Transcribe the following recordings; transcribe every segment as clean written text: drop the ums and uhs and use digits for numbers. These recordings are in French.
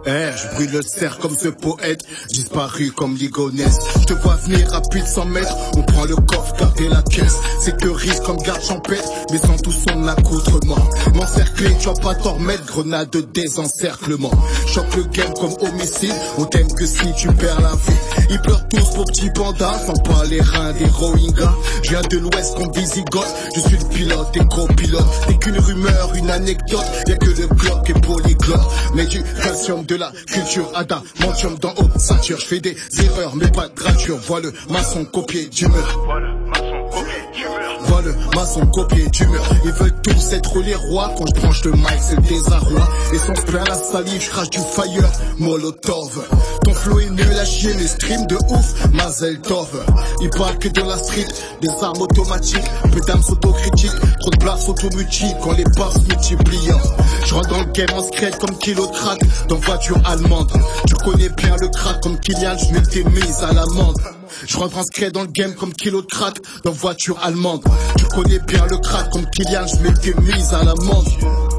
Je brûle le cerf comme ce poète, disparu comme Ligonès. Je te vois venir à plus de 100 mètres, on prend le coffre, garder la caisse. Sécurise comme garde champêtre, mais sans tout son accoutrement. M'encercler, tu vas pas t'en remettre, grenade de désencerclement. Choque le game comme homicide, on t'aime que si tu perds la vie. Ils pleurent tous pour petit panda, sans pas les reins des Rohingyas. Je viens de l'ouest comme Visigoth, je suis le pilote et copilote. T'es qu'une rumeur, une anecdote, y'a que le Glock et polyglotte. Mais du calcium de la culture, adamantium d'en haut, ceinture. Je fais des erreurs, mais pas de rature. Vois le maçon copier du mur. Vois le maçon copier du mur. Ils veulent tous être les rois. Quand je branche le mic, c'est le désarroi. Et sans plein la salive, je crache du fire. Molotov. Ton flow est nul à chier, les streams de ouf. Mazel Tov. Ils parlent que de la street, des armes automatiques. Peu d'âmes s'autocritiques. Trop de blagues s'automutiles quand les bars se multiplient. Je rentre dans le game en secret comme kilo de crack dans voiture allemande. Tu connais bien le crack comme Kylian, je mets tes mises à l'amende. Je rentre en secret dans le game comme kilo de crack dans voiture allemande. Tu connais bien le crack comme Kylian, je mets tes mises à l'amende.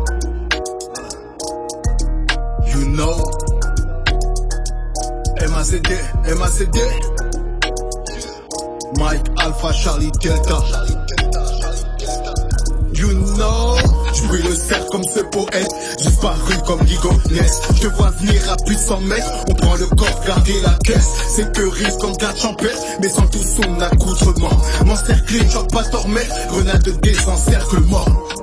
You know. MACD, MACD. Mike Alpha Charlie Delta. You know. Je brûle le cerf comme ce poète, disparu comme Ligonès. Je te vois venir à plus de 100 mètres, on prend le coffre, garder la caisse. Sécurise comme garde champêtre, mais sans tout son accoutrement. M'encercler, tu vas pas t'en remettre, grenade de désencerclement.